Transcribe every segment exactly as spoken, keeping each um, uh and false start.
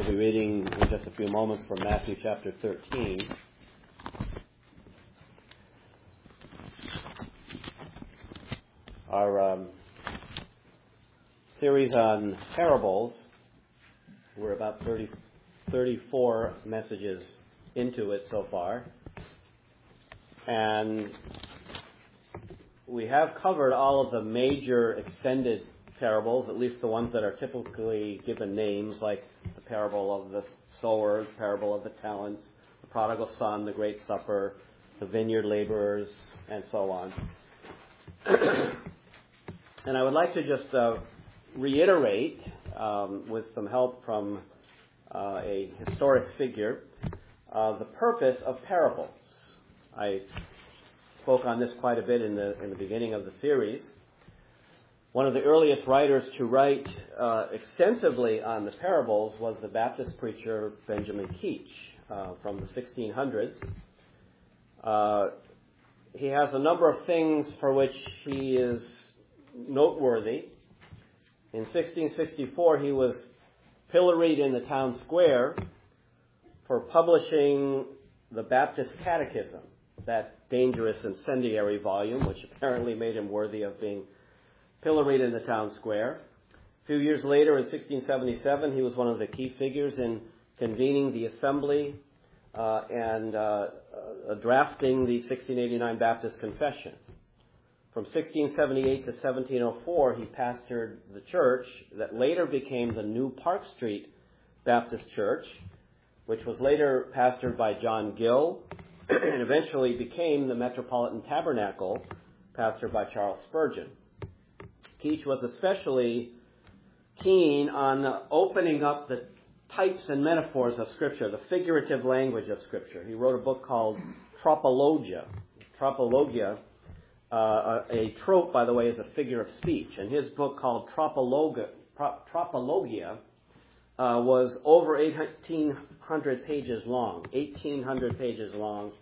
be reading in just a few moments from Matthew chapter thirteen. Our um, series on parables, we're about thirty, thirty-four messages into it so far. And we have covered all of the major extended parables, at least the ones that are typically given names, like the parable of the sower, the parable of the talents, the prodigal son, the great supper, the vineyard laborers, and so on. And I would like to just uh, reiterate, um, with some help from uh, a historic figure, uh, the purpose of parables. I spoke on this quite a bit in the in the beginning of the series. One of the earliest writers to write uh, extensively on the parables was the Baptist preacher Benjamin Keach uh, from the sixteen hundreds. Uh, he has a number of things for which he is noteworthy. In sixteen sixty-four, he was pilloried in the town square for publishing the Baptist Catechism, that dangerous incendiary volume, which apparently made him worthy of being pilloried in the town square. A few years later, in sixteen seventy-seven, he was one of the key figures in convening the assembly uh, and uh, uh, drafting the sixteen eighty-nine Baptist Confession. From sixteen seventy-eight to seventeen oh four, he pastored the church that later became the New Park Street Baptist Church, which was later pastored by John Gill, and eventually became the Metropolitan Tabernacle, pastored by Charles Spurgeon. Keach was especially keen on opening up the types and metaphors of Scripture, the figurative language of Scripture. He wrote a book called Tropologia. Tropologia, uh, a trope, by the way, is a figure of speech. And his book called Tropologia, Tropologia uh, was over eighteen hundred pages long, eighteen hundred pages long.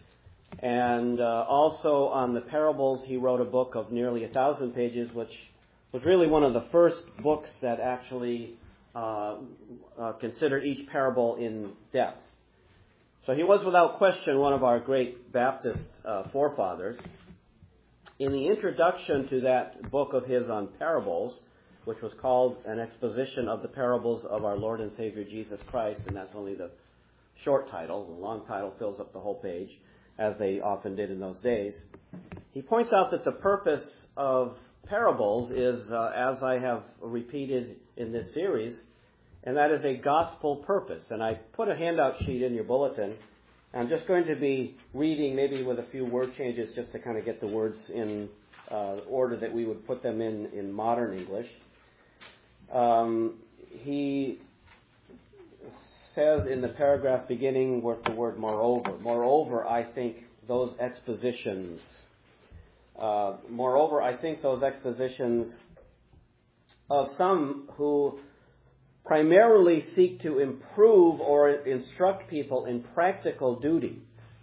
And uh, also on the parables, he wrote a book of nearly a thousand pages, which was really one of the first books that actually uh, uh, considered each parable in depth. So he was without question one of our great Baptist uh, forefathers. In the introduction to that book of his on parables, which was called An Exposition of the Parables of Our Lord and Savior Jesus Christ, and that's only the short title, the long title fills up the whole page, as they often did in those days, he points out that the purpose of parables is, uh, as I have repeated in this series, and that is a gospel purpose. And I put a handout sheet in your bulletin. I'm just going to be reading, maybe with a few word changes, just to kind of get the words in uh, order that we would put them in in modern English. Um, he says in the paragraph beginning with the word moreover. Moreover, I think those expositions, uh, moreover, I think those expositions of some who primarily seek to improve or instruct people in practical duties,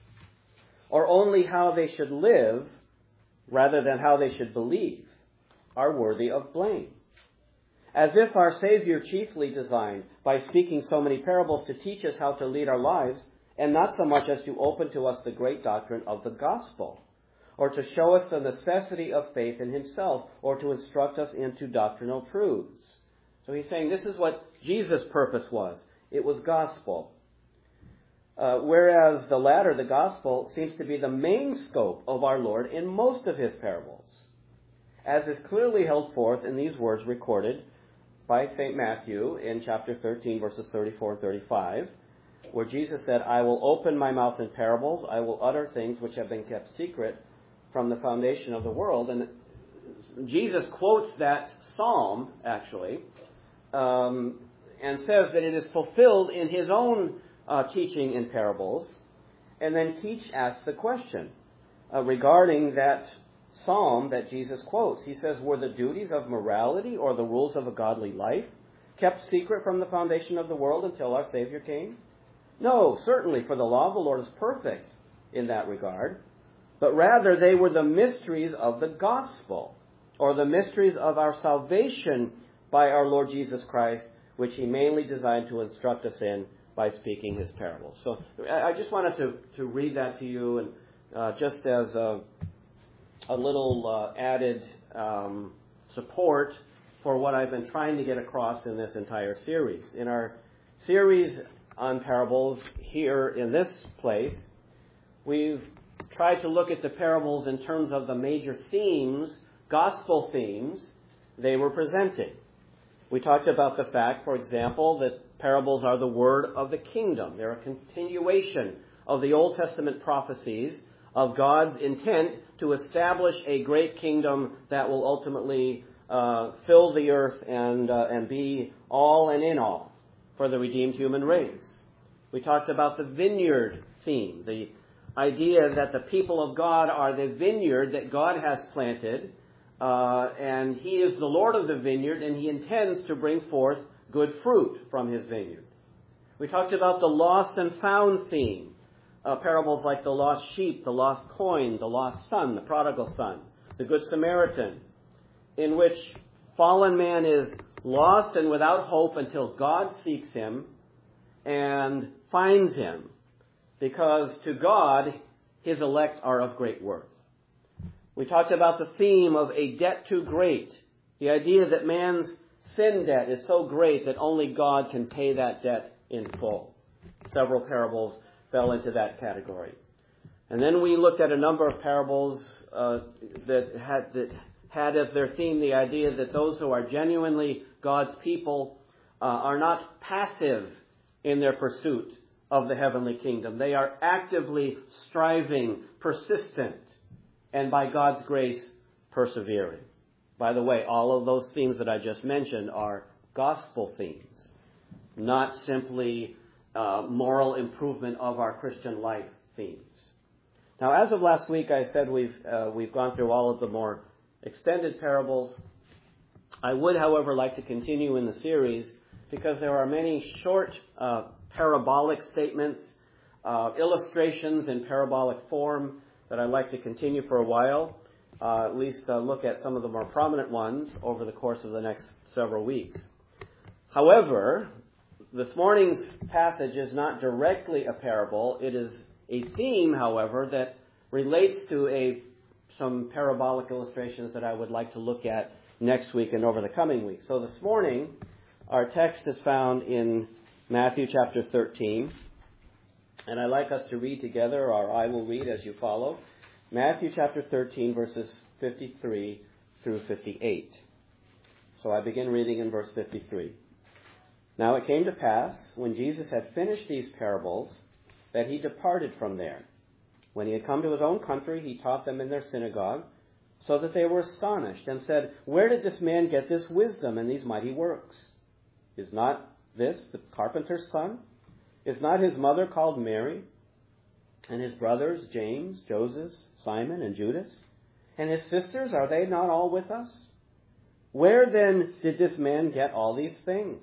or only how they should live rather than how they should believe, are worthy of blame. As if our Savior chiefly designed, by speaking so many parables, to teach us how to lead our lives, and not so much as to open to us the great doctrine of the gospel, or to show us the necessity of faith in himself, or to instruct us into doctrinal truths. So he's saying this is what Jesus' purpose was. It was gospel. Uh, whereas the latter, the gospel, seems to be the main scope of our Lord in most of his parables, as is clearly held forth in these words recorded by Saint Matthew in chapter thirteen, verses thirty-four and thirty-five, where Jesus said, I will open my mouth in parables, I will utter things which have been kept secret from the foundation of the world. And Jesus quotes that psalm, actually, um, and says that it is fulfilled in his own uh, teaching in parables. And then Keach asks the question uh, regarding that psalm that Jesus quotes. He says, were the duties of morality or the rules of a godly life kept secret from the foundation of the world until our Savior came? No, certainly, for the law of the Lord is perfect in that regard, but rather they were the mysteries of the gospel, or the mysteries of our salvation by our Lord Jesus Christ, which he mainly designed to instruct us in by speaking his parables. So I just wanted to, to read that to you, and uh, just as a, a little uh, added um, support for what I've been trying to get across in this entire series. In our series on parables here in this place, we've tried to look at the parables in terms of the major themes, gospel themes, they were presenting. We talked about the fact, for example, that parables are the word of the kingdom. They're a continuation of the Old Testament prophecies of God's intent to establish a great kingdom that will ultimately uh, fill the earth and, uh, and be all and in all for the redeemed human race. We talked about the vineyard theme, the idea that the people of God are the vineyard that God has planted, uh, and He is the Lord of the vineyard, and He intends to bring forth good fruit from His vineyard. We talked about the lost and found theme, uh, parables like the lost sheep, the lost coin, the lost son, the prodigal son, the Good Samaritan, in which fallen man is lost and without hope until God seeks him and finds him, because to God, His elect are of great worth. We talked about the theme of a debt too great, the idea that man's sin debt is so great that only God can pay that debt in full. Several parables fell into that category. And then we looked at a number of parables uh, that had that had as their theme the idea that those who are genuinely God's people uh, are not passive in their pursuit of the heavenly kingdom. They are actively striving, persistent, and by God's grace, persevering. By the way, all of those themes that I just mentioned are gospel themes, not simply uh, moral improvement of our Christian life themes. Now, as of last week, I said we've uh, we've gone through all of the more extended parables. I would, however, like to continue in the series because there are many short uh, parabolic statements, uh, illustrations in parabolic form that I'd like to continue for a while, uh, at least uh, look at some of the more prominent ones over the course of the next several weeks. However, this morning's passage is not directly a parable. It is a theme, however, that relates to a some parabolic illustrations that I would like to look at next week and over the coming week. So this morning, our text is found in Matthew chapter thirteen, and I'd like us to read together, or I will read as you follow, Matthew chapter thirteen, verses fifty-three through fifty-eight. So I begin reading in verse fifty-three. Now it came to pass, when Jesus had finished these parables, that he departed from there. When he had come to his own country, he taught them in their synagogue, so that they were astonished, and said, "Where did this man get this wisdom and these mighty works? Is not this the carpenter's son? Is not his mother called Mary? And his brothers, James, Joseph, Simon, and Judas? And his sisters, are they not all with us? Where then did this man get all these things?"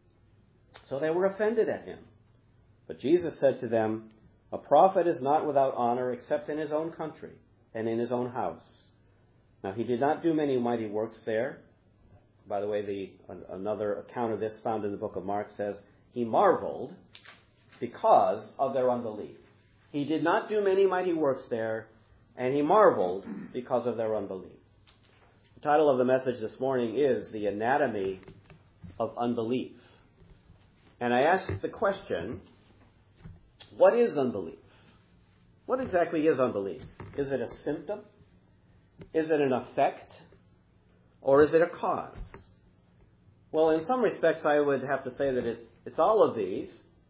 So they were offended at him. But Jesus said to them, "A prophet is not without honor except in his own country and in his own house." Now he did not do many mighty works there. By the way, the another account of this found in the book of Mark says, he marveled because of their unbelief. He did not do many mighty works there, and he marveled because of their unbelief. The title of the message this morning is The Anatomy of Unbelief. And I ask the question, what is unbelief? What exactly is unbelief? Is it a symptom? Is it an effect? Or is it a cause? Well, in some respects, I would have to say that it, it's all of these.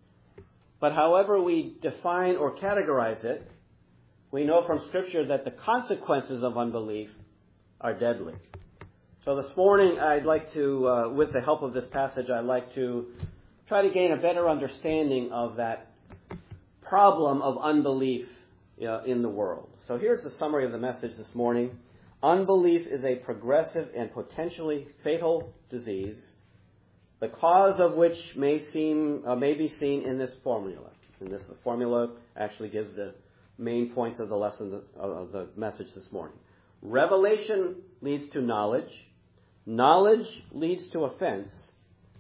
But however we define or categorize it, we know from Scripture that the consequences of unbelief are deadly. So this morning, I'd like to, uh, with the help of this passage, I'd like to try to gain a better understanding of that problem of unbelief uh, in the world. So here's the summary of the message this morning. Unbelief is a progressive and potentially fatal disease, the cause of which may seem uh, may be seen in this formula. And this formula actually gives the main points of the lesson of the message this morning. Revelation leads to knowledge. Knowledge leads to offense.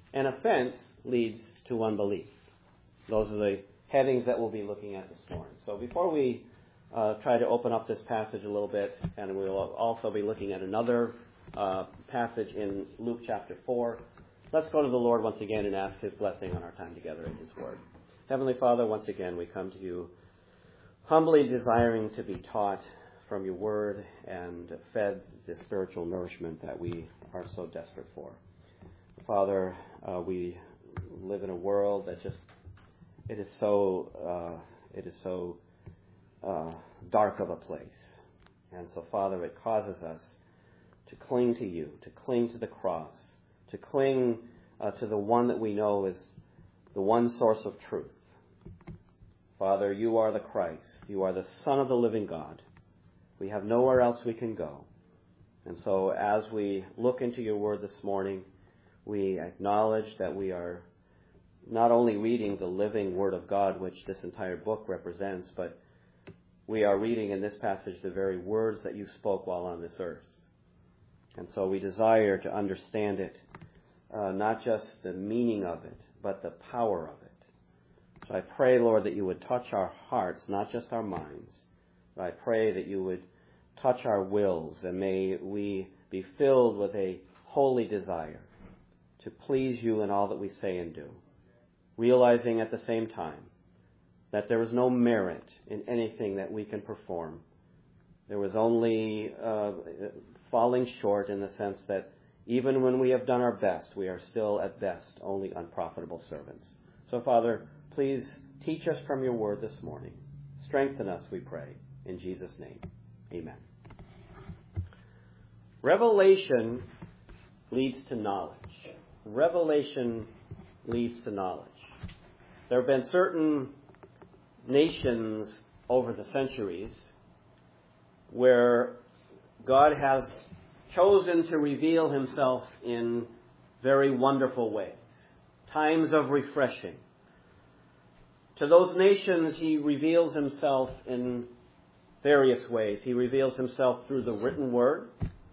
and offense leads to unbelief. Those are the headings that we'll be looking at this morning. So before we uh, try to open up this passage a little bit, and we'll also be looking at another uh, passage in Luke chapter four, let's go to the Lord once again and ask His blessing on our time together in His Word. Heavenly Father, once again we come to you humbly desiring to be taught from your Word and fed the spiritual nourishment that we are so desperate for. Father, uh, we live in a world that just, it is so, uh, it is so uh, dark of a place. And so, Father, it causes us to cling to you, to cling to the cross, to cling uh, to the one that we know is the one source of truth. Father, you are the Christ. You are the Son of the living God. We have nowhere else we can go. And so as we look into your word this morning, we acknowledge that we are not only reading the living word of God, which this entire book represents, but we are reading in this passage the very words that you spoke while on this earth. And so we desire to understand it, uh, not just the meaning of it, but the power of it. So I pray, Lord, that you would touch our hearts, not just our minds. But I pray that you would touch our wills, and may we be filled with a holy desire to please you in all that we say and do, realizing at the same time that there is no merit in anything that we can perform. There was only uh, falling short in the sense that even when we have done our best, we are still at best only unprofitable servants. So, Father, please teach us from your word this morning. Strengthen us, we pray. In Jesus' name, amen. Revelation leads to knowledge. Revelation leads to knowledge. There have been certain nations over the centuries where God has chosen to reveal himself in very wonderful ways, times of refreshing. To those nations, he reveals himself in various ways. He reveals himself through the written word.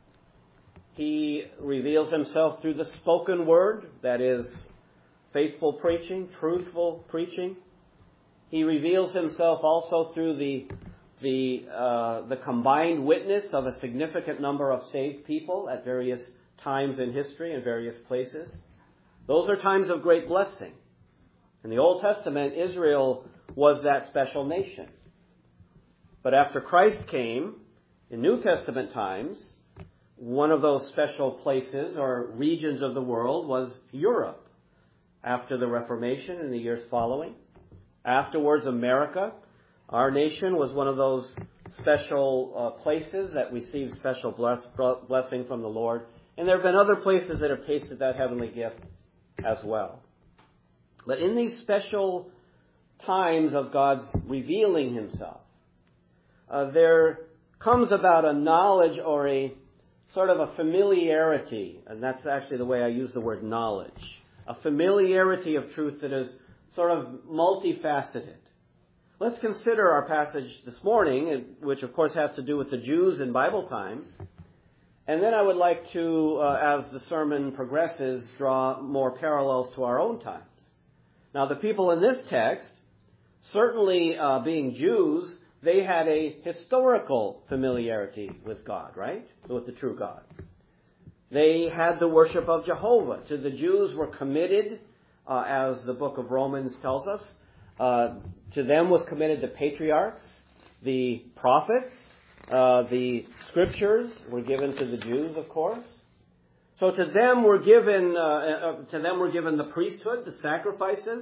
He reveals himself through the spoken word, that is, faithful preaching, truthful preaching. He reveals himself also through the the uh, the combined witness of a significant number of saved people at various times in history and various places. Those are times of great blessing. In the Old Testament, Israel was that special nation. But after Christ came, in New Testament times, one of those special places or regions of the world was Europe. After the Reformation in the years following. Afterwards, America, our nation, was one of those special uh, places that received special bless, blessing from the Lord. And there have been other places that have tasted that heavenly gift as well. But in these special times of God's revealing himself, uh, there comes about a knowledge or a sort of a familiarity, and that's actually the way I use the word knowledge, a familiarity of truth that is sort of multifaceted. Let's consider our passage this morning, which of course has to do with the Jews in Bible times. And then I would like to, uh, as the sermon progresses, draw more parallels to our own times. Now, the people in this text, certainly uh, being Jews, they had a historical familiarity with God, right? With the true God. They had the worship of Jehovah. To the Jews were committed, uh, as the book of Romans tells us, uh, to them was committed the patriarchs, the prophets, uh, the scriptures were given to the Jews, of course. So to them were given, uh, uh, to them were given the priesthood, the sacrifices.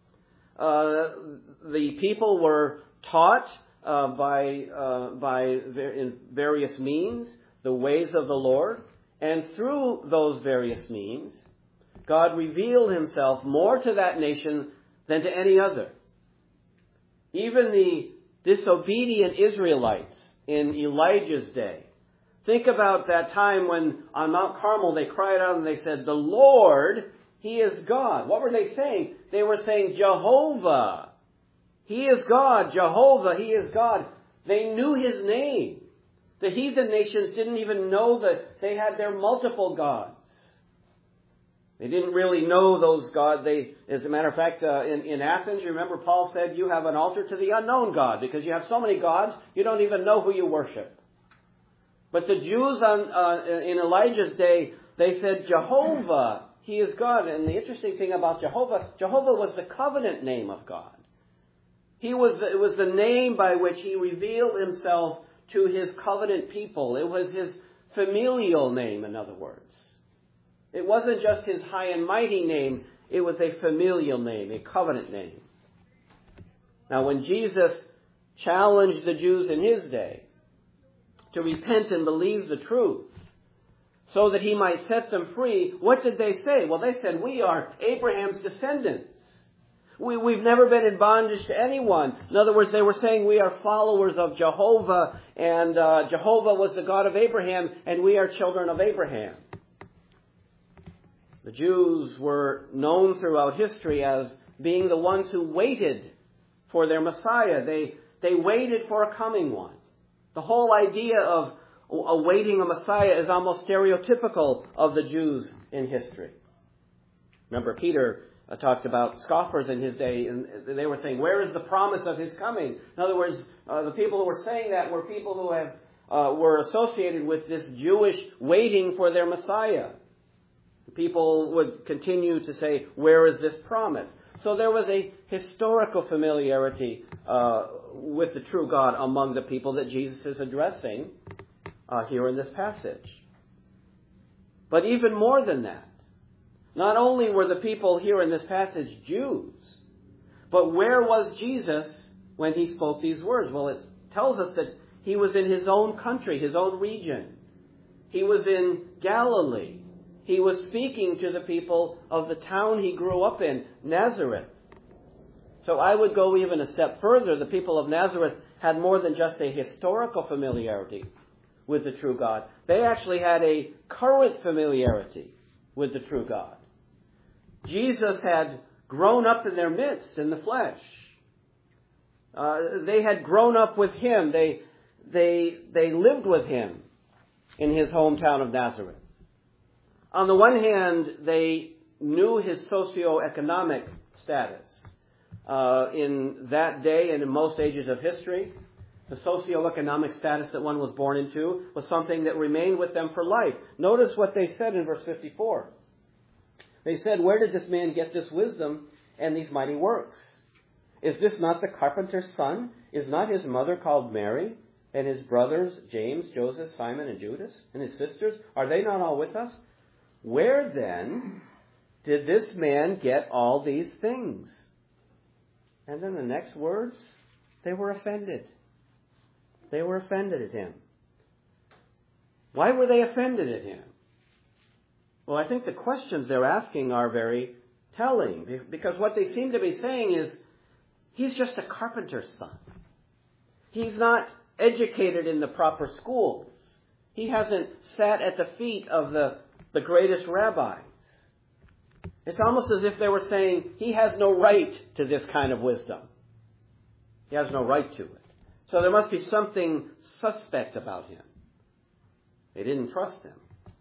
Uh, the people were taught uh, by uh, by in various means the ways of the Lord, and through those various means, God revealed himself more to that nation than to any other. Even the disobedient Israelites in Elijah's day. Think about that time when on Mount Carmel they cried out and they said, "The Lord, He is God." What were they saying? They were saying, Jehovah. He is God. Jehovah, He is God. They knew His name. The heathen nations didn't even know that they had their multiple gods. They didn't really know those gods. They, as a matter of fact, uh, in, in Athens, you remember Paul said, you have an altar to the unknown God, because you have so many gods, you don't even know who you worship. But the Jews on, uh, in Elijah's day, they said, Jehovah, He is God. And the interesting thing about Jehovah, Jehovah was the covenant name of God. He was, it was the name by which He revealed Himself to His covenant people. It was His familial name, in other words. It wasn't just His high and mighty name. It was a familial name, a covenant name. Now, when Jesus challenged the Jews in His day to repent and believe the truth so that He might set them free, what did they say? Well, they said, we are Abraham's descendants. We, we've never been in bondage to anyone. In other words, they were saying we are followers of Jehovah, and uh, Jehovah was the God of Abraham, and we are children of Abraham. The Jews were known throughout history as being the ones who waited for their Messiah. They, they waited for a coming one. The whole idea of awaiting a Messiah is almost stereotypical of the Jews in history. Remember, Peter uh, talked about scoffers in his day, and they were saying, where is the promise of His coming? In other words, uh, the people who were saying that were people who have uh, were associated with this Jewish waiting for their Messiah. People would continue to say, where is this promise? So there was a historical familiarity uh, with the true God among the people that Jesus is addressing uh, here in this passage. But even more than that, not only were the people here in this passage Jews, but where was Jesus when He spoke these words? Well, it tells us that He was in His own country, His own region. He was in Galilee. He was speaking to the people of the town He grew up in, Nazareth. So I would go even a step further. The people of Nazareth had more than just a historical familiarity with the true God. They actually had a current familiarity with the true God. Jesus had grown up in their midst in the flesh. Uh, they had grown up with Him. They, they, they lived with Him in His hometown of Nazareth. On the one hand, they knew His socioeconomic status. Uh, in that day and in most ages of history, the socioeconomic status that one was born into was something that remained with them for life. Notice what they said in verse fifty-four. They said, where did this man get this wisdom and these mighty works? Is this not the carpenter's son? Is not his mother called Mary? And his brothers, James, Joseph, Simon, and Judas? And his sisters, are they not all with us? Where then did this man get all these things? And then the next words, they were offended. They were offended at Him. Why were they offended at Him? Well, I think the questions they're asking are very telling, because what they seem to be saying is, He's just a carpenter's son. He's not educated in the proper schools. He hasn't sat at the feet of the, the greatest rabbis. It's almost as if they were saying, He has no right to this kind of wisdom. He has no right to it. So there must be something suspect about Him. They didn't trust Him.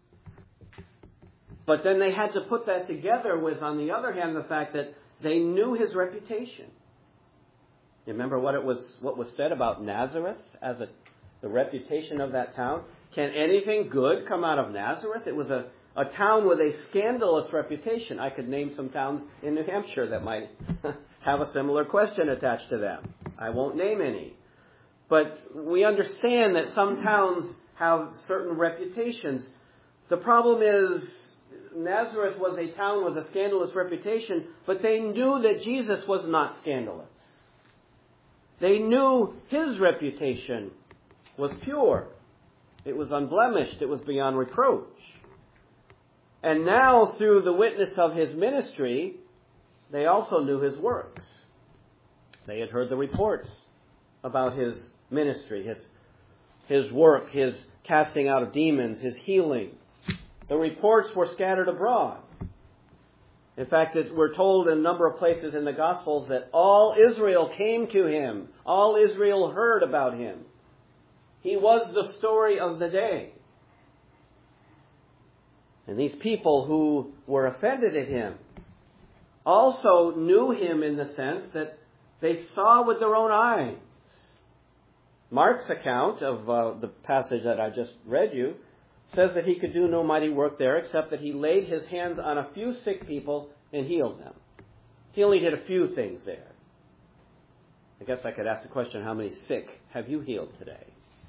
But then they had to put that together with, on the other hand, the fact that they knew His reputation. You remember what it was, what was said about Nazareth as a, the reputation of that town? Can anything good come out of Nazareth? It was a, a town with a scandalous reputation. I could name some towns in New Hampshire that might have a similar question attached to them. I won't name any. But we understand that some towns have certain reputations. The problem is, Nazareth was a town with a scandalous reputation, but they knew that Jesus was not scandalous. They knew His reputation was pure. It was unblemished. It was beyond reproach. And now, through the witness of His ministry, they also knew His works. They had heard the reports about His ministry, His, His work, His casting out of demons, His healing. The reports were scattered abroad. In fact, we're told in a number of places in the Gospels that all Israel came to Him. All Israel heard about Him. He was the story of the day. And these people who were offended at him also knew him in the sense that they saw with their own eyes. Mark's account of uh, the passage that I just read you says that he could do no mighty work there except that he laid his hands on a few sick people and healed them. He only did a few things there. I guess I could ask the question, how many sick have you healed today?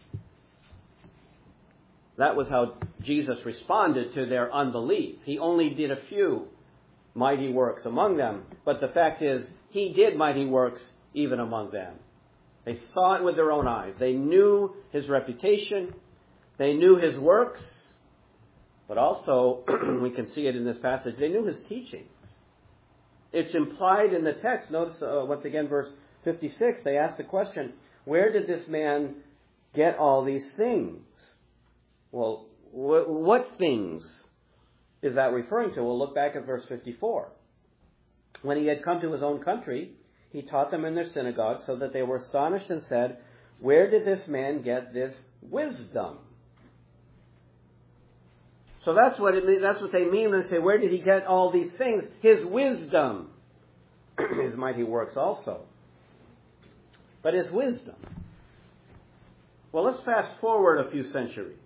That was how Jesus responded to their unbelief. He only did a few mighty works among them. But the fact is, he did mighty works even among them. They saw it with their own eyes. They knew his reputation. They knew his works. But also, we can see it in this passage, they knew his teachings. It's implied in the text. Notice, uh, once again, verse fifty-six, they ask the question, where did this man get all these things? Well, wh- what things is that referring to? We'll look back at verse fifty-four. When he had come to his own country, he taught them in their synagogue so that they were astonished and said, where did this man get this wisdom? So that's what it means, that's what they mean when they say, where did he get all these things? His wisdom. His mighty works also. But his wisdom. Well, let's fast forward a few centuries.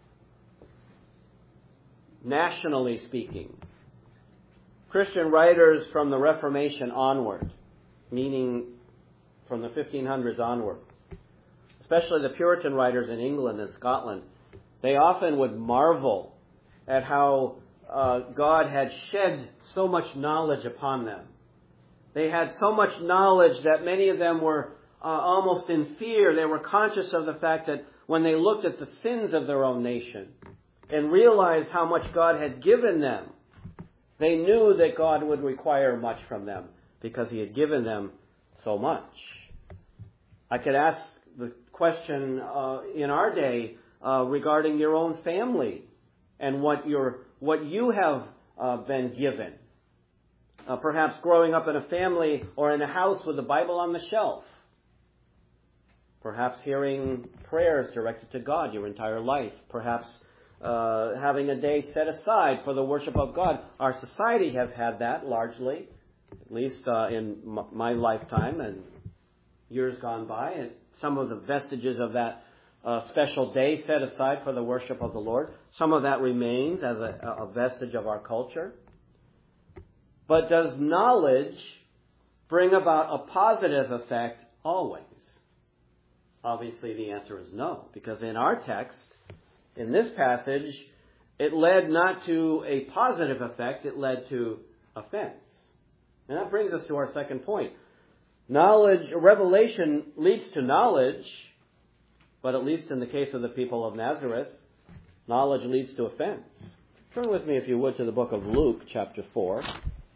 Nationally speaking, Christian writers from the Reformation onward, meaning from the fifteen hundreds onward, especially the Puritan writers in England and Scotland, they often would marvel at how uh, God had shed so much knowledge upon them. They had so much knowledge that many of them were uh, almost in fear. They were conscious of the fact that when they looked at the sins of their own nation and realized how much God had given them, they knew that God would require much from them because he had given them so much. I could ask the question uh, in our day uh, regarding your own family and what your what you have uh, been given. Uh, perhaps growing up in a family or in a house with the Bible on the shelf. Perhaps hearing prayers directed to God your entire life. Perhaps uh, having a day set aside for the worship of God. Our society have had that largely, at least uh, in m- my lifetime and years gone by. And some of the vestiges of that uh, special day set aside for the worship of the Lord. Some of that remains as a, a vestige of our culture. But does knowledge bring about a positive effect always? Obviously, the answer is no, because in our text, in this passage, it led not to a positive effect, it led to offense. And that brings us to our second point. Knowledge, revelation leads to knowledge, but at least in the case of the people of Nazareth, knowledge leads to offense. Turn with me, if you would, to the book of Luke, chapter four.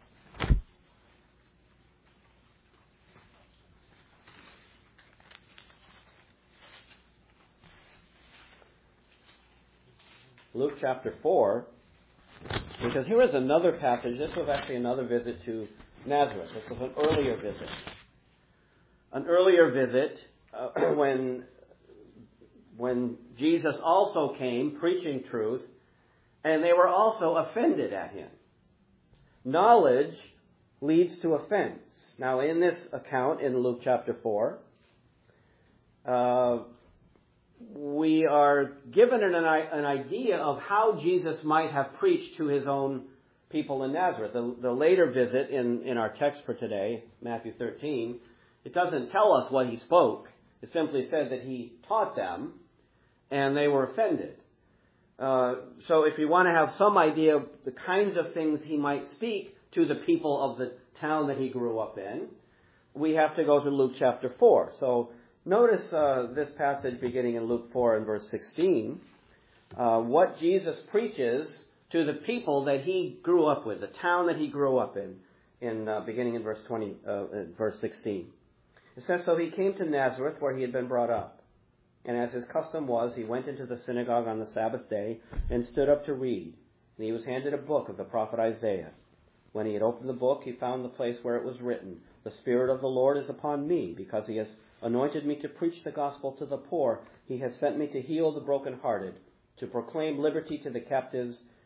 Luke chapter four, because here is another passage. This was actually another visit to Nazareth. This was an earlier visit. An earlier visit uh, when, when Jesus also came preaching truth, and they were also offended at him. Knowledge leads to offense. Now, in this account in Luke chapter four, uh, we are given an, an idea of how Jesus might have preached to his own people in Nazareth. The, the later visit in, in our text for today, Matthew thirteen, it doesn't tell us what he spoke. It simply said that he taught them, and they were offended. Uh, so if you want to have some idea of the kinds of things he might speak to the people of the town that he grew up in, we have to go to Luke chapter four. So notice uh, this passage beginning in Luke four and verse sixteen, uh, what Jesus preaches to the people that he grew up with, the town that he grew up in, in uh, beginning in verse twenty, uh, verse sixteen. It says, so he came to Nazareth where he had been brought up. And as his custom was, he went into the synagogue on the Sabbath day and stood up to read. And he was handed a book of the prophet Isaiah. When he had opened the book, he found the place where it was written, the Spirit of the Lord is upon me, because he has anointed me to preach the gospel to the poor. He has sent me to heal the brokenhearted, to proclaim liberty to the captives,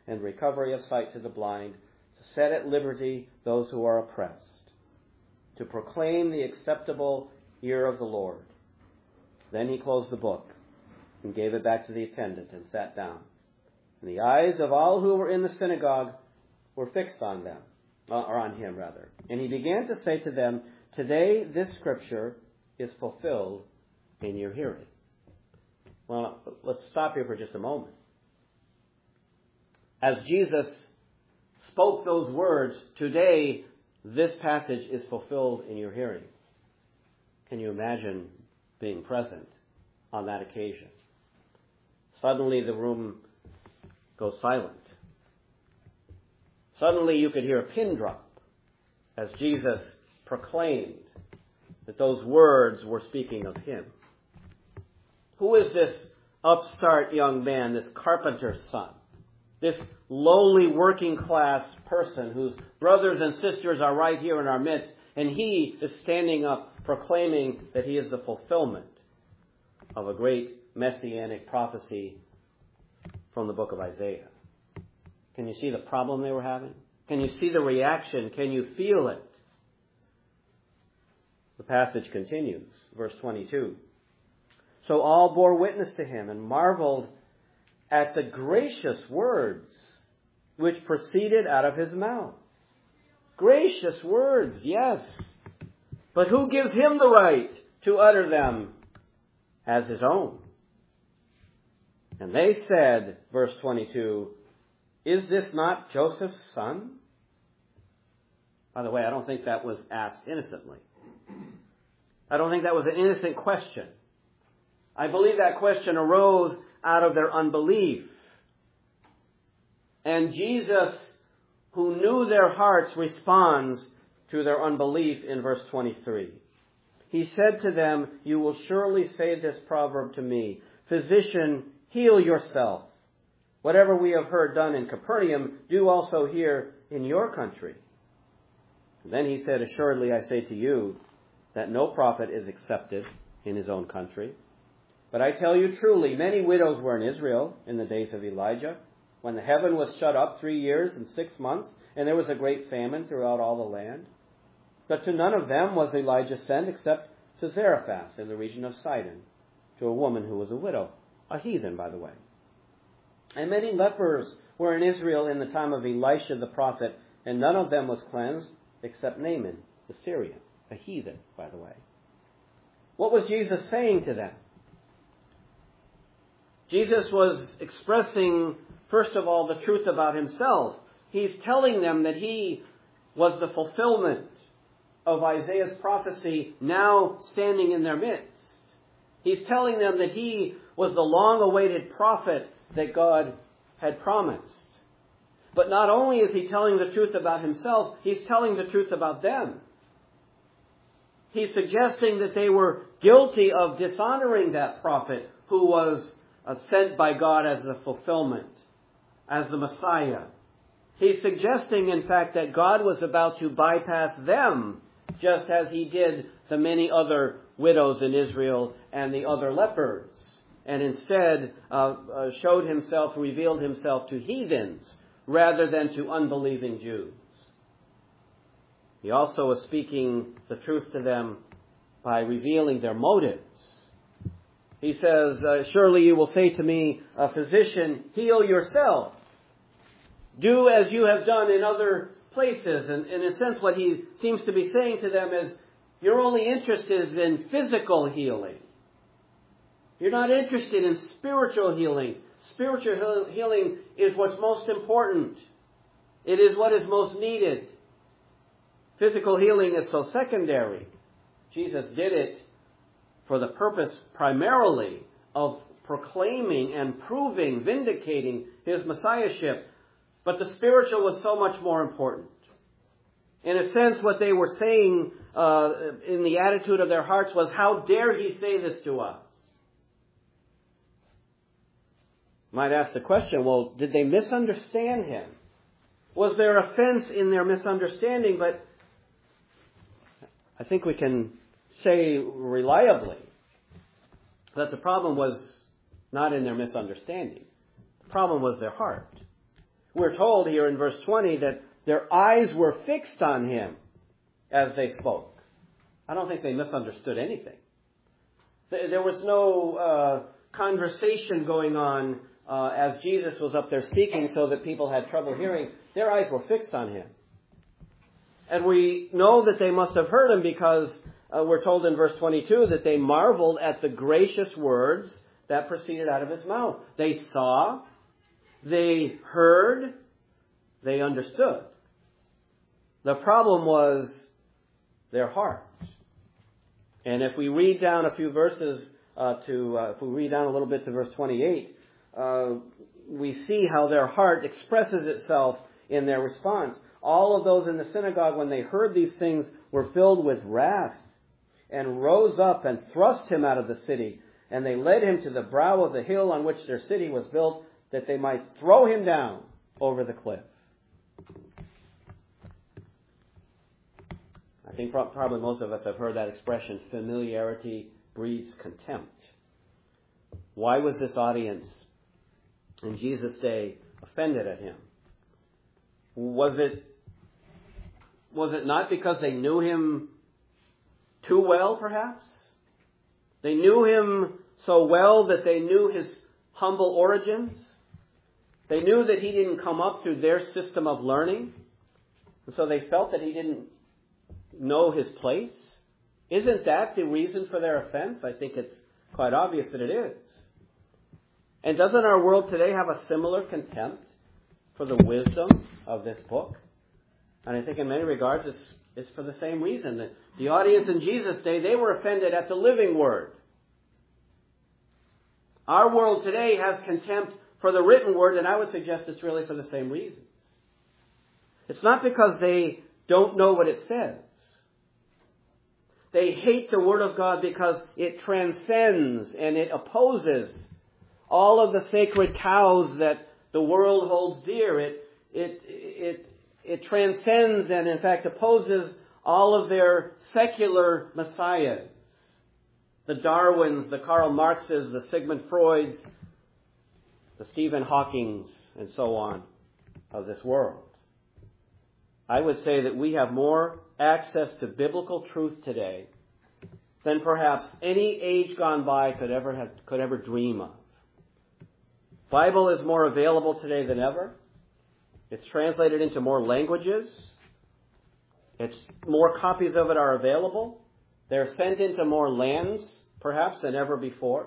and recovery of sight to the blind, to set at liberty those who are oppressed, to proclaim the acceptable year of the Lord. Then he closed the book and gave it back to the attendant and sat down. And the eyes of all who were in the synagogue were fixed on them, or on him rather. And he began to say to them, "Today this scripture is fulfilled in your hearing." Well, let's stop here for just a moment. As Jesus spoke those words, "Today this passage is fulfilled in your hearing," can you imagine being present on that occasion? Suddenly the room goes silent. Suddenly you could hear a pin drop as Jesus proclaimed that those words were speaking of him. Who is this upstart young man, this carpenter's son, this lowly working class person whose brothers and sisters are right here in our midst, and he is standing up proclaiming that he is the fulfillment of a great messianic prophecy from the book of Isaiah? Can you see the problem they were having? Can you see the reaction? Can you feel it? The passage continues, verse twenty-two. So all bore witness to him and marveled at the gracious words which proceeded out of his mouth. Gracious words, yes. But who gives him the right to utter them as his own? And they said, verse twenty-two, "Is this not Joseph's son?" By the way, I don't think that was asked innocently. I don't think that was an innocent question. I believe that question arose out of their unbelief. And Jesus, who knew their hearts, responds to their unbelief in verse twenty-three. He said to them, "You will surely say this proverb to me, 'Physician, heal yourself. Whatever we have heard done in Capernaum, do also here in your country.' Then he said, 'Assuredly I say to you that no prophet is accepted in his own country. But I tell you truly, many widows were in Israel in the days of Elijah, when the heaven was shut up three years and six months, and there was a great famine throughout all the land. But to none of them was Elijah sent except to Zarephath in the region of Sidon, to a woman who was a widow, a heathen, by the way. And many lepers were in Israel in the time of Elisha the prophet, and none of them was cleansed except Naaman the Syrian, a heathen, by the way." What was Jesus saying to them? Jesus was expressing, first of all, the truth about himself. He's telling them that he was the fulfillment of Isaiah's prophecy now standing in their midst. He's telling them that he was the long-awaited prophet that God had promised. But not only is he telling the truth about himself, he's telling the truth about them. He's suggesting that they were guilty of dishonoring that prophet who was uh, sent by God as the fulfillment, as the Messiah. He's suggesting, in fact, that God was about to bypass them, just as he did the many other widows in Israel and the other lepers, and instead uh, uh, showed himself, revealed himself to heathens rather than to unbelieving Jews. He also was speaking the truth to them by revealing their motives. He says, uh, "Surely you will say to me, uh, 'Physician, heal yourself. Do as you have done in other places.'" And in a sense, what he seems to be saying to them is, you're only interested in physical healing. You're not interested in spiritual healing. Spiritual healing is what's most important. It is what is most needed. Physical healing is so secondary. Jesus did it for the purpose primarily of proclaiming and proving, vindicating his messiahship. But the spiritual was so much more important. In a sense, what they were saying uh, in the attitude of their hearts was, how dare he say this to us? Might ask the question, well, did they misunderstand him? Was there offense in their misunderstanding? But I think we can say reliably that the problem was not in their misunderstanding. The problem was their heart. We're told here in verse twenty that their eyes were fixed on him as they spoke. I don't think they misunderstood anything. There was no uh, conversation going on uh, as Jesus was up there speaking so that people had trouble hearing. Their eyes were fixed on him. And we know that they must have heard him because uh, we're told in verse twenty-two that they marveled at the gracious words that proceeded out of his mouth. They saw, they heard, they understood. The problem was their heart. And if we read down a few verses uh, to, uh, if we read down a little bit to verse twenty-eight, uh, we see how their heart expresses itself in their response. All of those in the synagogue, when they heard these things, were filled with wrath and rose up and thrust him out of the city. And they led him to the brow of the hill on which their city was built, that they might throw him down over the cliff. I think probably most of us have heard that expression, familiarity breeds contempt. Why was this audience in Jesus' day offended at him? Was it, was it not because they knew him too well, perhaps? They knew him so well that they knew his humble origins. They knew that he didn't come up through their system of learning. And so they felt that he didn't know his place. Isn't that the reason for their offense? I think it's quite obvious that it is. And doesn't our world today have a similar contempt for the wisdom of this book? And I think in many regards it's, it's for the same reason. That the audience in Jesus' day, they were offended at the living word. Our world today has contempt for the written word, and I would suggest it's really for the same reasons. It's not because they don't know what it says. They hate the Word of God because it transcends and it opposes all of the sacred cows that the world holds dear. It, it, it, it transcends and in fact opposes all of their secular messiahs. The Darwins, the Karl Marxes, the Sigmund Freuds, the Stephen Hawkings, and so on of this world. I would say that we have more access to biblical truth today than perhaps any age gone by could ever have, could ever dream of. Bible is more available today than ever. It's translated into more languages. It's more copies of it are available. They're sent into more lands, perhaps, than ever before.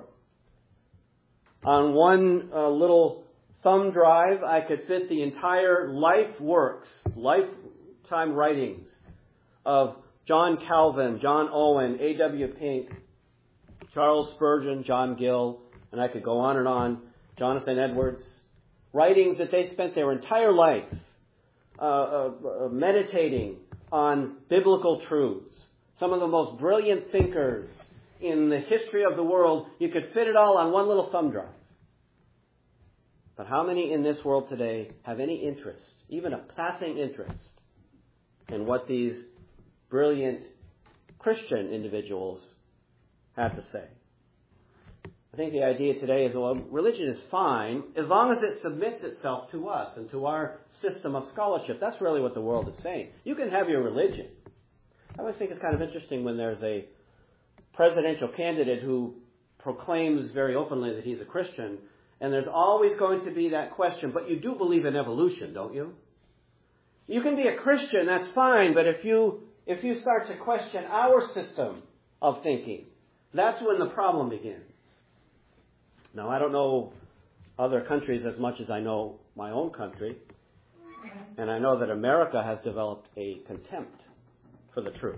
On one uh, little thumb drive, I could fit the entire life works, lifetime writings of John Calvin, John Owen, A W Pink, Charles Spurgeon, John Gill, and I could go on and on, Jonathan Edwards. Writings that they spent their entire life uh, uh, uh, meditating on biblical truths. Some of the most brilliant thinkers in the history of the world, you could fit it all on one little thumb drive. But how many in this world today have any interest, even a passing interest, in what these brilliant Christian individuals have to say? I think the idea today is, well, religion is fine as long as it submits itself to us and to our system of scholarship. That's really what the world is saying. You can have your religion. I always think it's kind of interesting when there's a presidential candidate who proclaims very openly that he's a Christian, and there's always going to be that question, but you do believe in evolution, don't you? You can be a Christian, that's fine, but if you if you start to question our system of thinking, that's when the problem begins. Now, I don't know other countries as much as I know my own country, and I know that America has developed a contempt for the truth.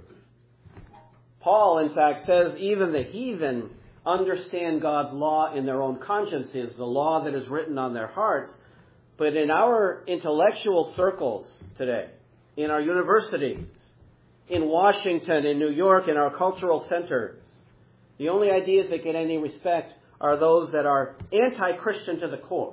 Paul, in fact, says even the heathen understand God's law in their own consciences, the law that is written on their hearts. But in our intellectual circles today, in our universities, in Washington, in New York, in our cultural centers, the only ideas that get any respect are those that are anti-Christian to the core.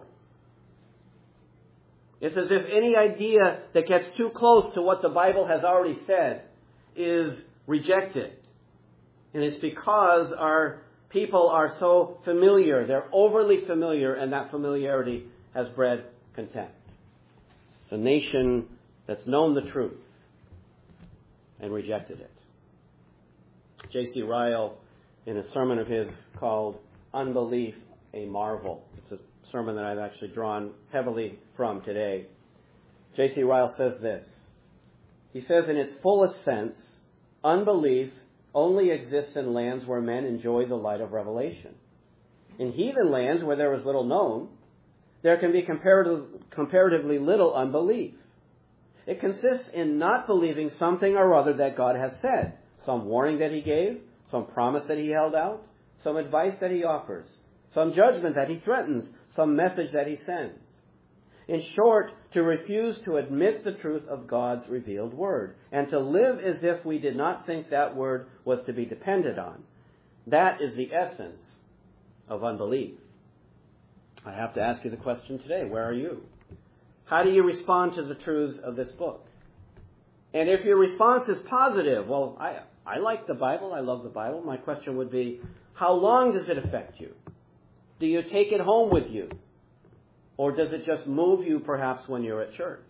It's as if any idea that gets too close to what the Bible has already said is rejected. And it's because our people are so familiar. They're overly familiar, and that familiarity has bred contempt. The nation that's known the truth and rejected it. J C Ryle, in a sermon of his called Unbelief, a Marvel. It's a sermon that I've actually drawn heavily from today. J C Ryle says this. He says, in its fullest sense, unbelief only exists in lands where men enjoy the light of revelation. In heathen lands where there is little known, there can be comparative, comparatively little unbelief. It consists in not believing something or other that God has said, some warning that he gave, some promise that he held out, some advice that he offers, some judgment that he threatens, some message that he sends. In short, to refuse to admit the truth of God's revealed word, and to live as if we did not think that word was to be depended on. That is the essence of unbelief. I have to ask you the question today, where are you? How do you respond to the truths of this book? And if your response is positive, well, I, I like the Bible, I love the Bible, my question would be, how long does it affect you? Do you take it home with you? Or does it just move you perhaps when you're at church?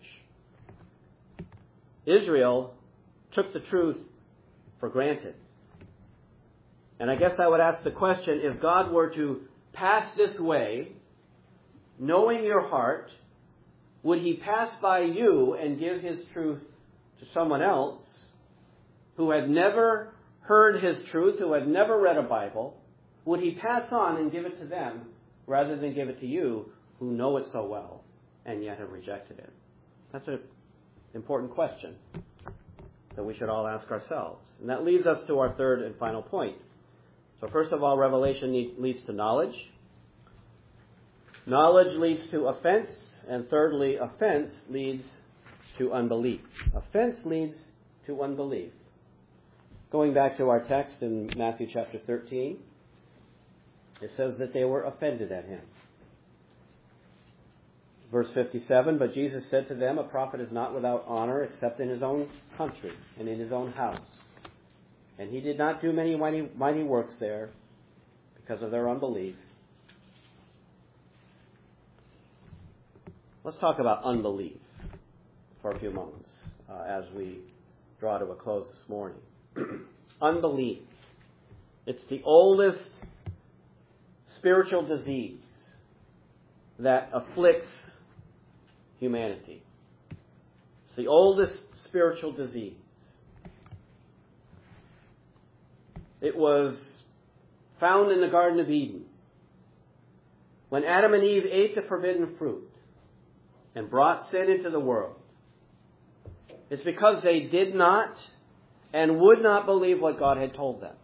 Israel took the truth for granted. And I guess I would ask the question, if God were to pass this way, knowing your heart, would he pass by you and give his truth to someone else who had never heard his truth, who had never read a Bible? Would he pass on and give it to them rather than give it to you who know it so well and yet have rejected it? That's an important question that we should all ask ourselves. And that leads us to our third and final point. So first of all, revelation leads to knowledge. Knowledge leads to offense. And thirdly, offense leads to unbelief. Offense leads to unbelief. Going back to our text in Matthew chapter thirteen, it says that they were offended at him. Verse fifty-seven, but Jesus said to them, a prophet is not without honor except in his own country and in his own house. And he did not do many mighty, mighty works there because of their unbelief. Let's talk about unbelief for a few moments uh, as we draw to a close this morning. Unbelief. It's the oldest spiritual disease that afflicts humanity. It's the oldest spiritual disease. It was found in the Garden of Eden when Adam and Eve ate the forbidden fruit and brought sin into the world. It's because they did not and would not believe what God had told them.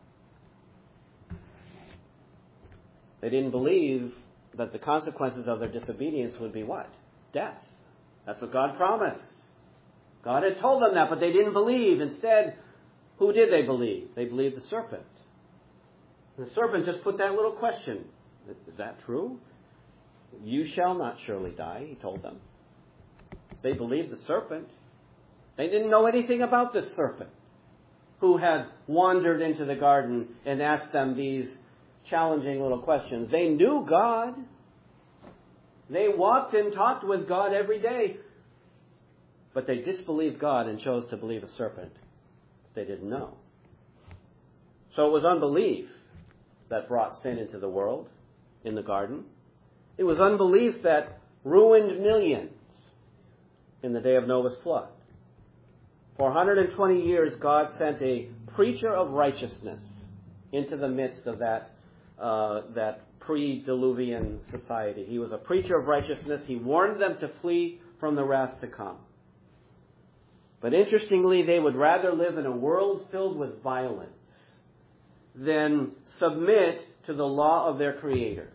They didn't believe that the consequences of their disobedience would be what? Death. That's what God promised. God had told them that, but they didn't believe. Instead, who did they believe? They believed the serpent. And the serpent just put that little question. Is that true? You shall not surely die, he told them. They believed the serpent. They didn't know anything about this serpent who had wandered into the garden and asked them these challenging little questions. They knew God. They walked and talked with God every day. But they disbelieved God and chose to believe a serpent they didn't know. So it was unbelief that brought sin into the world in the garden. It was unbelief that ruined millions in the day of Noah's flood. For one hundred twenty years, God sent a preacher of righteousness into the midst of that uh, that pre-diluvian society. He was a preacher of righteousness. He warned them to flee from the wrath to come. But interestingly, they would rather live in a world filled with violence than submit to the law of their Creator.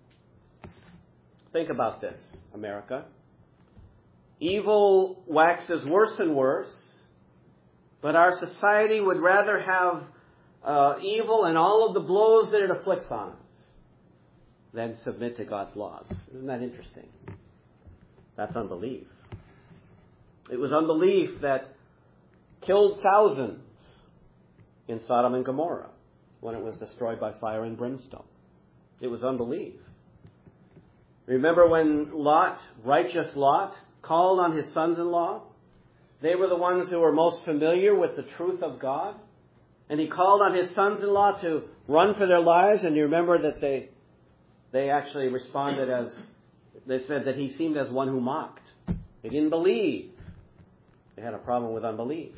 Think about this, America. Evil waxes worse and worse, but our society would rather have uh, evil and all of the blows that it afflicts on us than submit to God's laws. Isn't that interesting? That's unbelief. It was unbelief that killed thousands in Sodom and Gomorrah when it was destroyed by fire and brimstone. It was unbelief. Remember when Lot, righteous Lot, called on his sons-in-law. They were the ones who were most familiar with the truth of God. And he called on his sons-in-law to run for their lives. And you remember that they they actually responded as, they said that he seemed as one who mocked. They didn't believe. They had a problem with unbelief.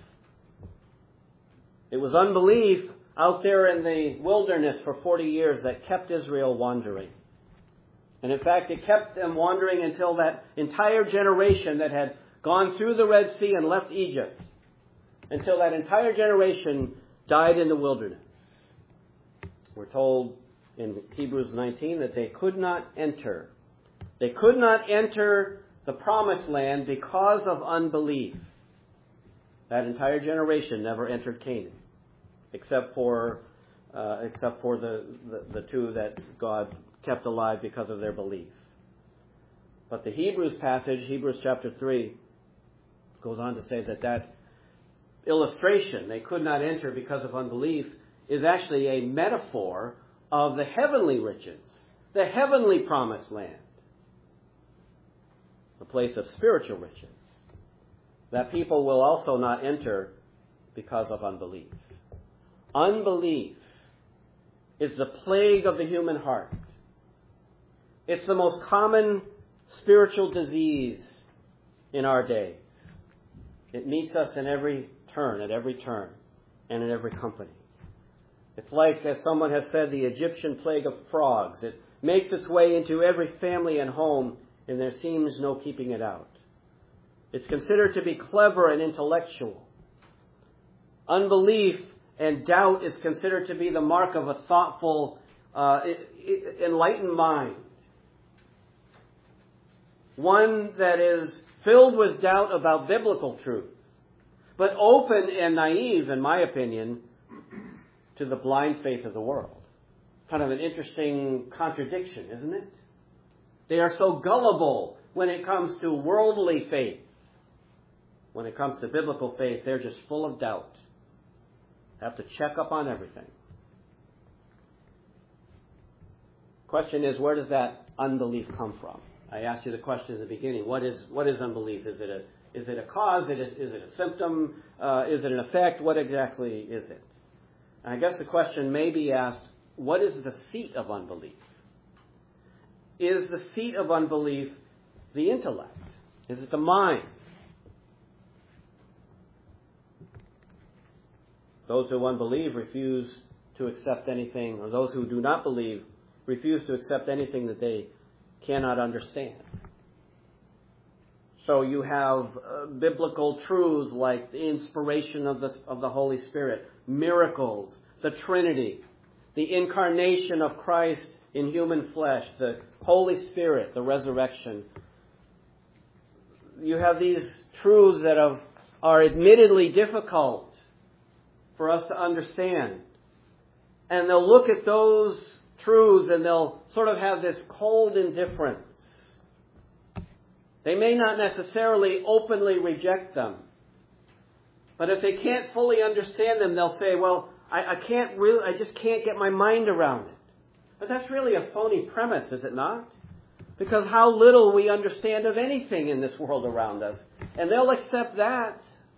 It was unbelief out there in the wilderness for forty years that kept Israel wandering. And in fact, it kept them wandering until that entire generation that had gone through the Red Sea and left Egypt, until that entire generation died in the wilderness. We're told in Hebrews nineteen that they could not enter. They could not enter the promised land because of unbelief. That entire generation never entered Canaan, except for uh, except for the, the, the two that God kept alive because of their belief. But the Hebrews passage, Hebrews chapter three, goes on to say that that illustration, they could not enter because of unbelief, is actually a metaphor of the heavenly riches, the heavenly promised land, the place of spiritual riches, that people will also not enter because of unbelief. Unbelief is the plague of the human heart. It's the most common spiritual disease in our days. It meets us in every turn, at every turn, and in every company. It's like, as someone has said, the Egyptian plague of frogs. It makes its way into every family and home, and there seems no keeping it out. It's considered to be clever and intellectual. Unbelief and doubt is considered to be the mark of a thoughtful, uh, enlightened mind. One that is filled with doubt about biblical truth, but open and naive, in my opinion, to the blind faith of the world. Kind of an interesting contradiction, isn't it? They are so gullible when it comes to worldly faith. When it comes to biblical faith, they're just full of doubt. They have to check up on everything. Question is, where does that unbelief come from? I asked you the question at the beginning. What is what is unbelief? Is it a is it a cause? Is it, is it a symptom? Uh, is it an effect? What exactly is it? And I guess the question may be asked, what is the seat of unbelief? Is the seat of unbelief the intellect? Is it the mind? Those who unbelieve refuse to accept anything, or those who do not believe refuse to accept anything that they cannot understand. So you have uh, biblical truths like the inspiration of the, of the Holy Spirit, miracles, the Trinity, the incarnation of Christ in human flesh, the Holy Spirit, the resurrection. You have these truths that have, are admittedly difficult for us to understand. And they'll look at those truths and they'll sort of have this cold indifference. They may not necessarily openly reject them. But if they can't fully understand them, they'll say, well, I, I can't really, I just can't get my mind around it. But that's really a phony premise, is it not? Because how little we understand of anything in this world around us. And they'll accept that.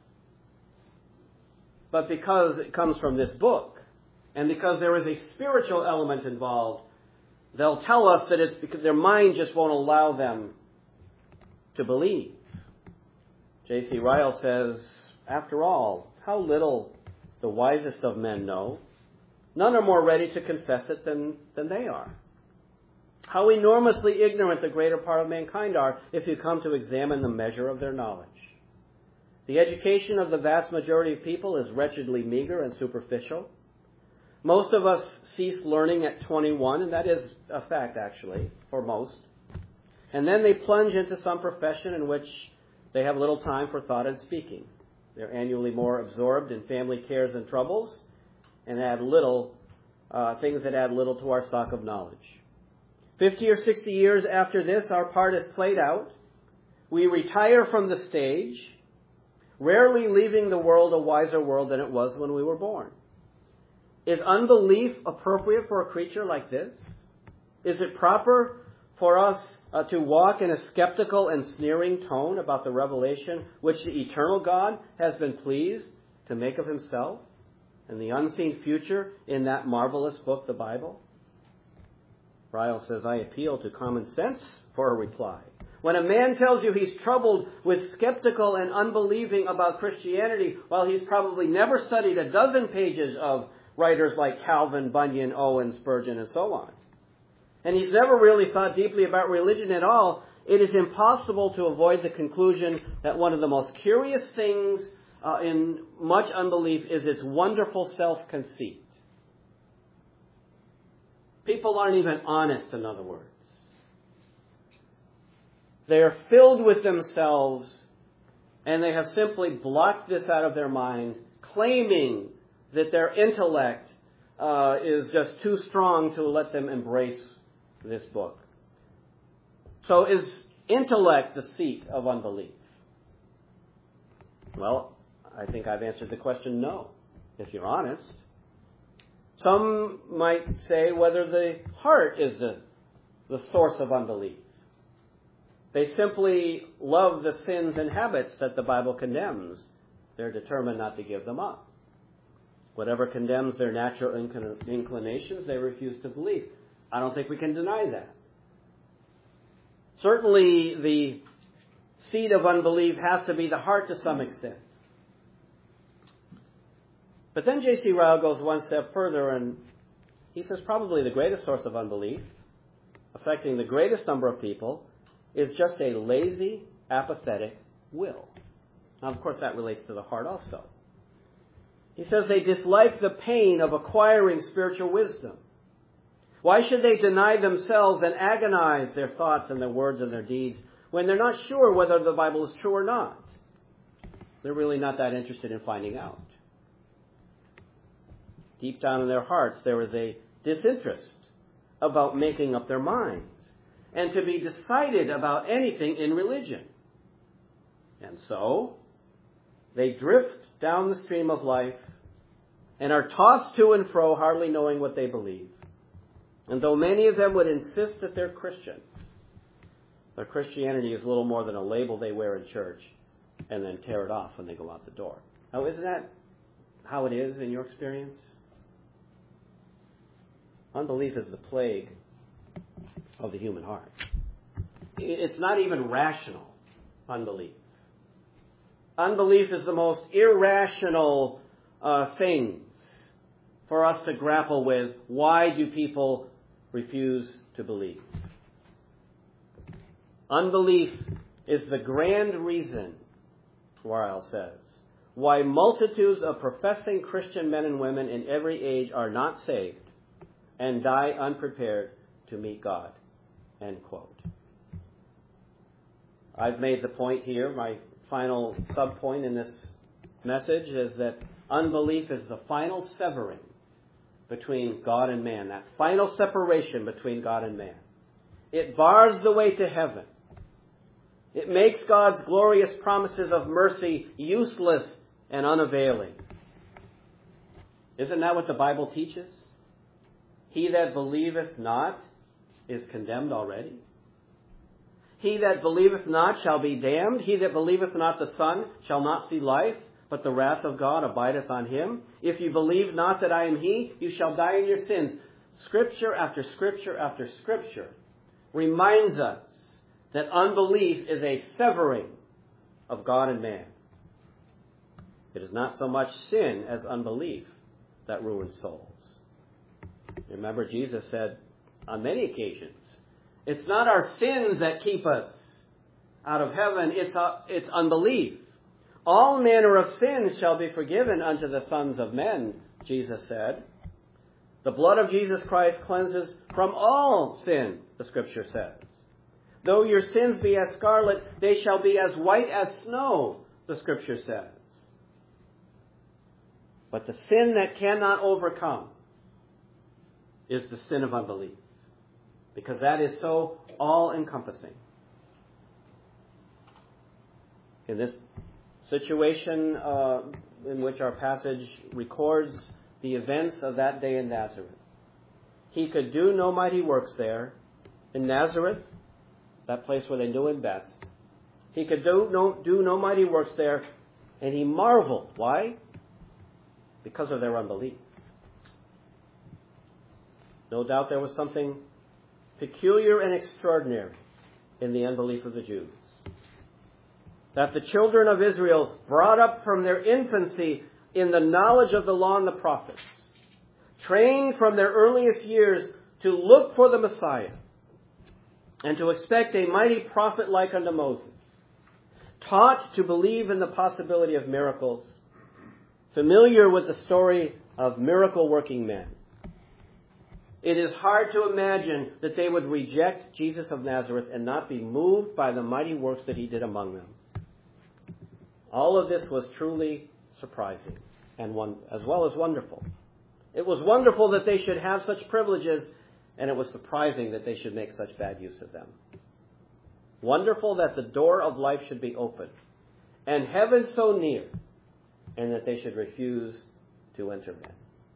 But because it comes from this book, and because there is a spiritual element involved, they'll tell us that it's because their mind just won't allow them to believe. J C Ryle says, after all, how little the wisest of men know. None are more ready to confess it than, than they are. How enormously ignorant the greater part of mankind are if you come to examine the measure of their knowledge. The education of the vast majority of people is wretchedly meager and superficial. Most of us cease learning at twenty-one, and that is a fact, actually, for most. And then they plunge into some profession in which they have little time for thought and speaking. They're annually more absorbed in family cares and troubles, and add little, uh, things that add little to our stock of knowledge. Fifty or sixty years after this, our part is played out. We retire from the stage, rarely leaving the world a wiser world than it was when we were born. Is unbelief appropriate for a creature like this? Is it proper for us uh, to walk in a skeptical and sneering tone about the revelation which the eternal God has been pleased to make of himself and the unseen future in that marvelous book, the Bible? Ryle says, I appeal to common sense for a reply. When a man tells you he's troubled with skeptical and unbelieving about Christianity, while he's probably never studied a dozen pages of writers like Calvin, Bunyan, Owen, Spurgeon, and so on, and he's never really thought deeply about religion at all, it is impossible to avoid the conclusion that one of the most curious things uh, in much unbelief is its wonderful self-conceit. People aren't even honest, in other words. They are filled with themselves, and they have simply blocked this out of their mind, claiming that their intellect uh, is just too strong to let them embrace this book. So is intellect the seat of unbelief? Well, I think I've answered the question no, if you're honest. Some might say whether the heart is the, the source of unbelief. They simply love the sins and habits that the Bible condemns. They're determined not to give them up. Whatever condemns their natural inclinations, they refuse to believe. I don't think we can deny that. Certainly, the seed of unbelief has to be the heart to some extent. But then J C Ryle goes one step further, and he says probably the greatest source of unbelief, affecting the greatest number of people, is just a lazy, apathetic will. Now, of course, that relates to the heart also. He says they dislike the pain of acquiring spiritual wisdom. Why should they deny themselves and agonize their thoughts and their words and their deeds when they're not sure whether the Bible is true or not? They're really not that interested in finding out. Deep down in their hearts, there is a disinterest about making up their minds and to be decided about anything in religion. And so, they drift down the stream of life and are tossed to and fro, hardly knowing what they believe. And though many of them would insist that they're Christians, their Christianity is little more than a label they wear in church and then tear it off when they go out the door. Now, isn't that how it is in your experience? Unbelief is the plague of the human heart. It's not even rational unbelief. Unbelief is the most irrational uh, things for us to grapple with. Why do people refuse to believe? Unbelief is the grand reason, Ryle says, why multitudes of professing Christian men and women in every age are not saved and die unprepared to meet God. End quote. I've made the point here, my final sub-point in this message is that unbelief is the final severing between God and man, that final separation between God and man. It bars the way to heaven. It makes God's glorious promises of mercy useless and unavailing. Isn't that what the Bible teaches? He that believeth not is condemned already. He that believeth not shall be damned. He that believeth not the Son shall not see life, but the wrath of God abideth on him. If you believe not that I am he, you shall die in your sins. Scripture after scripture after scripture reminds us that unbelief is a severing of God and man. It is not so much sin as unbelief that ruins souls. Remember, Jesus said on many occasions, it's not our sins that keep us out of heaven, it's, uh, it's unbelief. All manner of sins shall be forgiven unto the sons of men, Jesus said. The blood of Jesus Christ cleanses from all sin, the Scripture says. Though your sins be as scarlet, they shall be as white as snow, the Scripture says. But the sin that cannot overcome is the sin of unbelief, because that is so all-encompassing. In this situation uh, in which our passage records the events of that day in Nazareth, he could do no mighty works there, in Nazareth, that place where they knew him best. He could do no, do no mighty works there, and he marveled. Why? Because of their unbelief. No doubt there was something peculiar and extraordinary in the unbelief of the Jews. That the children of Israel, brought up from their infancy in the knowledge of the law and the prophets, trained from their earliest years to look for the Messiah and to expect a mighty prophet like unto Moses, taught to believe in the possibility of miracles, familiar with the story of miracle-working men. It is hard to imagine that they would reject Jesus of Nazareth and not be moved by the mighty works that he did among them. All of this was truly surprising, and one, as well as wonderful. It was wonderful that they should have such privileges, and it was surprising that they should make such bad use of them. Wonderful that the door of life should be open, and heaven so near, and that they should refuse to enter in.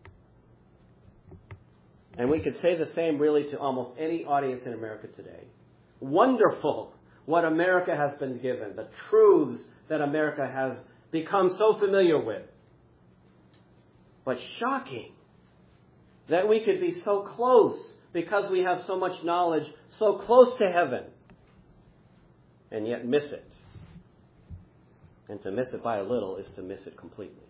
And we could say the same really to almost any audience in America today. Wonderful what America has been given, the truths that America has become so familiar with. But shocking that we could be so close because we have so much knowledge, so close to heaven, and yet miss it. And to miss it by a little is to miss it completely.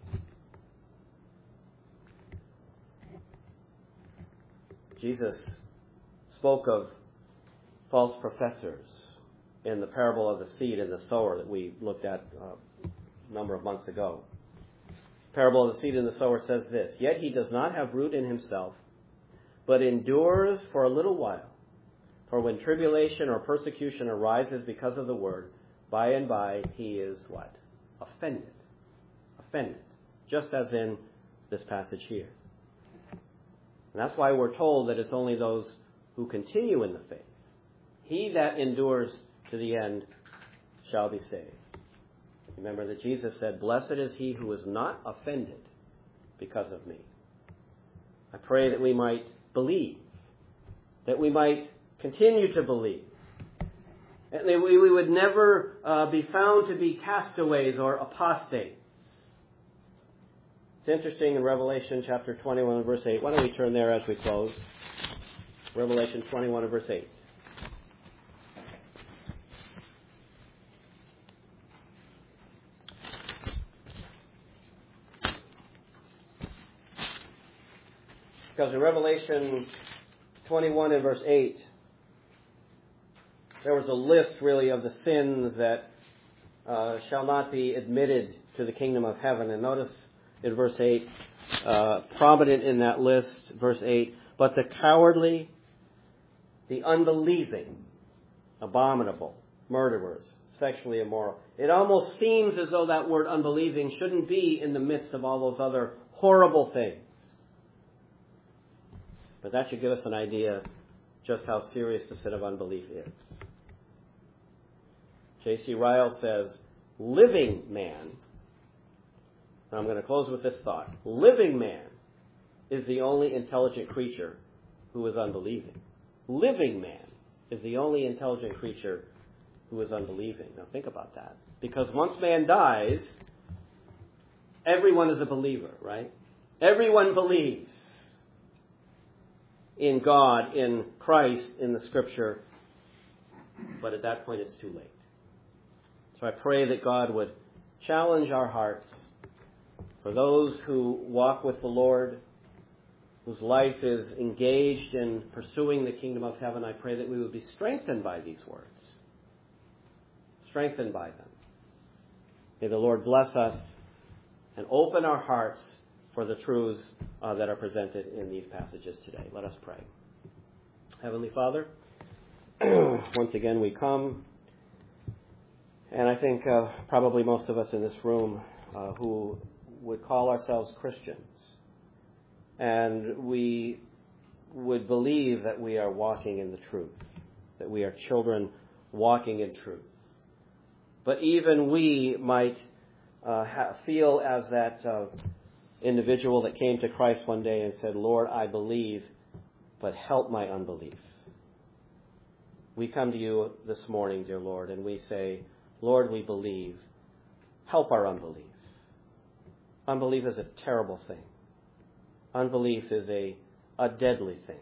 Jesus spoke of false professors in the parable of the seed and the sower that we looked at uh, a number of months ago. The parable of the seed and the sower says this: "Yet he does not have root in himself, but endures for a little while. For when tribulation or persecution arises because of the word, by and by he is" what? Offended. Offended. Just as in this passage here. And that's why we're told that it's only those who continue in the faith. He that endures to the end shall be saved. Remember that Jesus said, "Blessed is he who is not offended because of me." I pray that we might believe, that we might continue to believe, and that we, we would never uh, be found to be castaways or apostates. It's interesting in Revelation chapter twenty-one and verse eight. Why don't we turn there as we close? Revelation twenty-one and verse eight. Because in Revelation twenty-one and verse eight, there was a list really of the sins that uh, shall not be admitted to the kingdom of heaven. And notice in verse eight, uh, prominent in that list, verse eight, "But the cowardly, the unbelieving, abominable, murderers, sexually immoral." It almost seems as though that word unbelieving shouldn't be in the midst of all those other horrible things. But that should give us an idea just how serious the sin of unbelief is. J C Ryle says, living man, and I'm going to close with this thought, living man is the only intelligent creature who is unbelieving. Living man is the only intelligent creature who is unbelieving. Now think about that. Because once man dies, everyone is a believer, right? Everyone believes in God, in Christ, in the Scripture. But at that point, it's too late. So I pray that God would challenge our hearts for those who walk with the Lord, whose life is engaged in pursuing the kingdom of heaven. I pray that we would be strengthened by these words. Strengthened by them. May the Lord bless us and open our hearts for the truths uh, that are presented in these passages today. Let us pray. Heavenly Father, once again we come, and I think uh, probably most of us in this room uh, who would call ourselves Christians, and we would believe that we are walking in the truth, that we are children walking in truth. But even we might uh, ha- feel as that uh, individual that came to Christ one day and said, "Lord, I believe, but help my unbelief." we come to you this morning, dear Lord, and we say, Lord, we believe. Help our unbelief. Unbelief is a terrible thing. Unbelief is a, a deadly thing.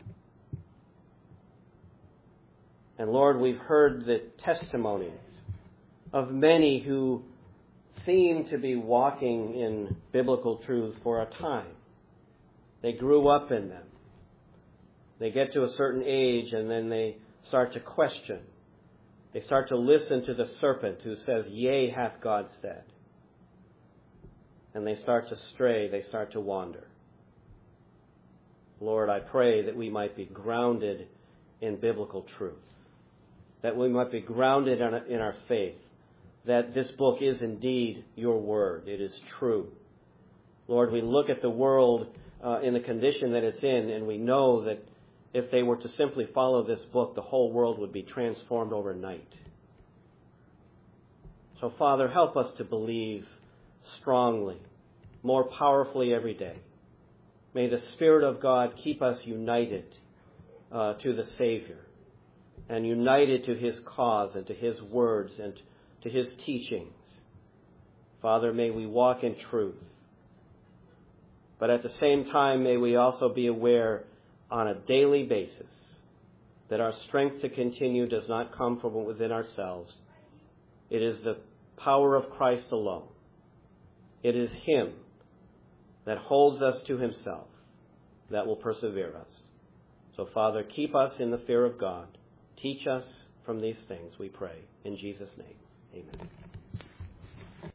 And Lord, we've heard the testimonies of many who seem to be walking in biblical truths for a time. They grew up in them. They get to a certain age and then they start to question. They start to listen to the serpent who says, yea, hath God said. And they start to stray, they start to wander. Lord, I pray that we might be grounded in biblical truth, that we might be grounded in our faith, that this book is indeed your word. It is true. Lord, we look at the world uh, in the condition that it's in, and we know that if they were to simply follow this book, the whole world would be transformed overnight. So, Father, help us to believe strongly, more powerfully every day. May the Spirit of God keep us united uh, to the Savior and united to His cause and to His words and to His teachings. Father, may we walk in truth. But at the same time, may we also be aware on a daily basis that our strength to continue does not come from within ourselves. It is the power of Christ alone. It is Him that holds us to Himself that will persevere us. So, Father, keep us in the fear of God. Teach us from these things, we pray. In Jesus' name, amen.